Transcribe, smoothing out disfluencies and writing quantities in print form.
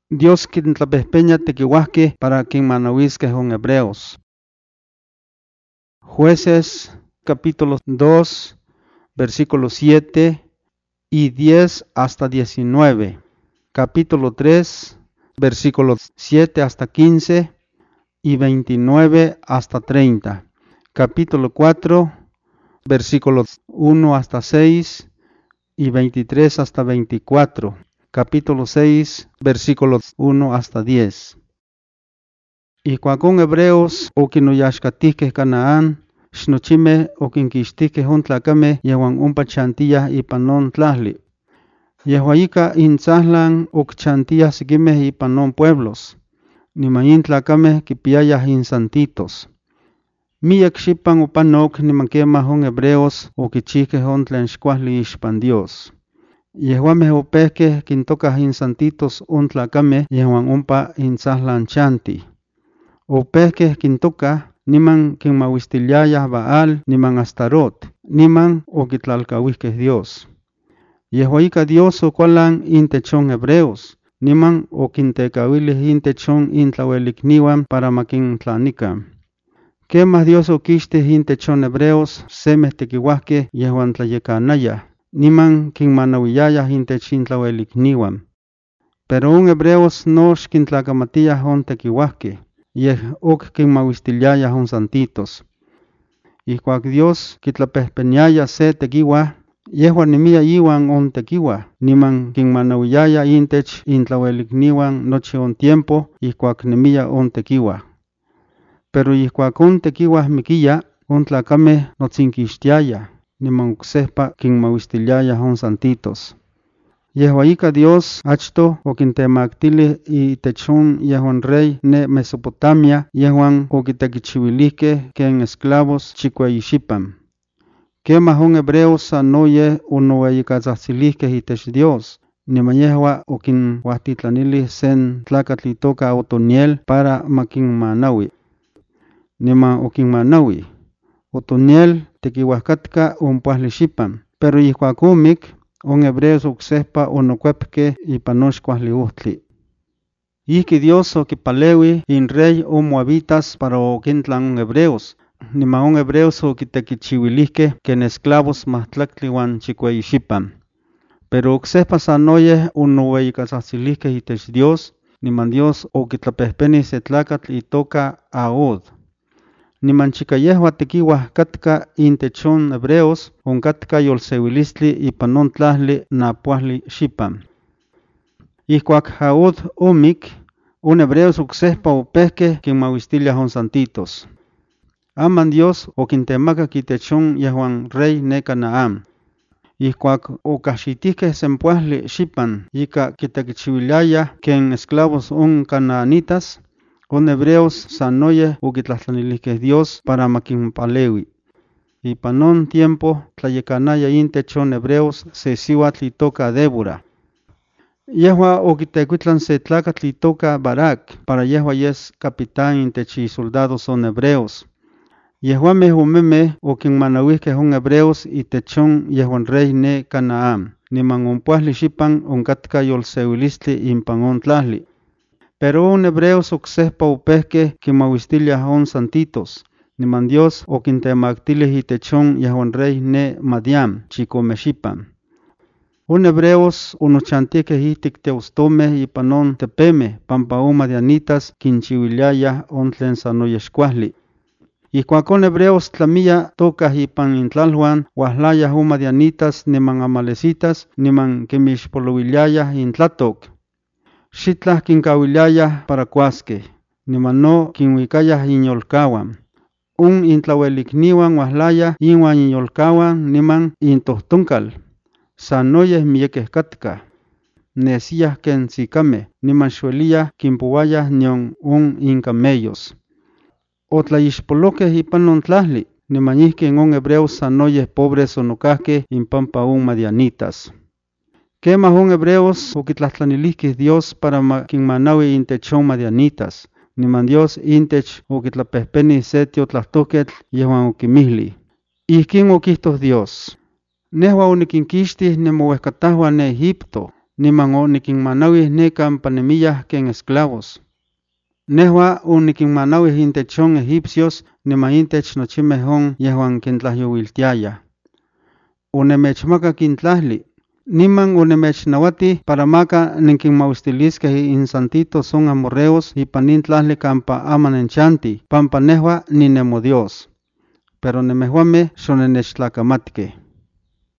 Dios quintlapehpeña tequihuahque para quinmanahuisque con hebreos. Jueces capítulo 2, versículos 7 y 10 hasta 19. Capítulo 3, versículos 7 hasta 15 y 29 hasta 30. Capítulo 4, versículos 1 hasta 6 y 23 hasta 24. Capítulo 6, versículos 1 hasta 10. Y cuacón hebreos o quinoyashcatihque Canaán, xnochime o quinquixtihque tlacame yehuan ompa chantiyah ipan non tlahli. Yehuayika intzahlan okchantiyah siquimeh ipan non pueblos, niman in tlacameh kipiayah insantitos. Miyak xipan opanok niman quemah on hebreos oquichihqueh on tlen xcuahli ixpan Dios. Yehuameh opehqueh quintocah insantitos on tlacameh yehuan ompa intzahlan chantih. Opehqueh quintocah niman quinmauistiliayah Baal niman Astarot, niman oquitlalcauihqueh Dios. Yehuayika Dios ocualan intech on hebreos, niman oquintecauilih intech on intlauelikniuan para maquintlanican. Quemah Dios oquixtih intech on hebreos semeh tequihuahqueh yehuan tlayecanayah, niman quinmanauiyayah intech intlauelikniuan. Pero on hebreos no xquintlacamatiyah on tequihuahqueh, yeh oc quinmauistiliayah on santitos. Ihcuac Dios quitlapehpeniaya se tequiuah, yehua nimia iwan on tequiuah, niman quinmanauiyaya intech intlauelikniuan nochi on tiempo ihcuac nimia on tequiuah. Pero ihcuac on tequiuah miquiya, on tlacameh notzinquixtiayah, niman ocsehpa quinmauistiliayah on santitos. Yehuayika Dios achto oquintemactilih itech on yehuan rey ne Mesopotamia yehuan oquitequichiuilihqueh ken esclavos chicueyixipan. Quemah on hebreos sanoyeh onoueyicatzahtzilihqueh itech Dios, niman yehua oquinhuahtitlanilih sen tlacatl itoca Otoniel para maquinmanaui. Niman oquinmanaui. Otoniel tequihuahcatka ompuahli xipan, pero ihcuac omic, on hebreos ocsehpa onocuepqueh ipan on xcuahli ohtli. Ihqui Dios oquipaleui in rey on moabitas para oquintlan on hebreos, niman on hebreos oquitequichiuilihqueh ken esclavos mahtlactli huan chicueyixipan. Pero ocsehpa sanoyeh onoueyicatzahtzilihqueh itech Dios, niman Dios oquitlapehpenih se tlacatl itoca Ahod. Niman chica yehua tequiuah catka intech on hebreos, oncatka yolseuilistli ipan on tlahli napuahli xipan. Ihcuac Ahod omic, on hebreos ocsehpa opehqueh quinmauistiliah on santitos. Aman Dios oquintemacac itech on yehuan rey ne Canaán. Ihcuac ocahxitihqueh sempuahli xipan ica quitequichiuiliayah ken esclavos on canaanitas, on hebreos sanoyeh oquitlahtlanilihqueh Dios para maquinpaleui. Ipan on tiempo tlayecanaya intech on hebreos se siuatl itoca Débora. Yehua oquitecuitlan se tlacatl itoca Barak para yehua yes capitán intech isoldados on hebreos. Yehuameh omemeh oquinmanauihqueh on hebreos itech on yehuan rey ne Canaán, niman ompuahli xipan oncatka yolseuilistli impan on tlahli. Pero on hebreos ocsehpa opehqueh quinmauistiliah on santitos, niman Dios oquintemactilih itech on yehuan rey ne Madián chicomexipan. On hebreos onochantihqueh ihtic teostomeh ipan on tepemeh pampa on madianitas quinchiuiliayah on tlen sanoyeh xcuahli. Ihcuac on hebreos tlamia tocah ipan intlalhuan huahlayah on madianitas niman amalecitas niman quimixpolouiliayah intlatoc. Xitlah quincauiliayah para cuasqueh, niman no quinhuicayah inyolcauan. On intlauelikniuan huahlayah inuan inyolcauan niman intohtonkal. Sanoyeh miyequeh catkah. Nesiyah ken tzicameh, niman xueliyah quimpouayah nion on incamellos. Otlaixpoloqueh ipan on tlahli, niman ihquin on hebreos sanoyeh pobres onocahqueh impampa on madianitas. Quemah on hebreos oquitlahtlanilihqueh Dios para maquinmanaui intech on madianitas, niman Dios intech oquitlapehpenih se tiotlahtoquetl yehuan oquimihlih. Ihquin oquihtoh Dios: Nehua oniquinquixtih nimouehcatahuan ne Egipto, niman onikinmanauih ne campa nemiyah ken esclavos. Nehua onikinmanauih intech on egipcios niman intech nochimeh on yehuan kintlahyowiltiayah. Onemechmakak in tlahli, niman onemechnawatih para maka ninkinmauistiliskeh insantitos on amorreos ipan nin tlahli campa ama nenchantih, pampa nehua ninemoDios. Pero nemehuameh xonennechtlakamatkeh.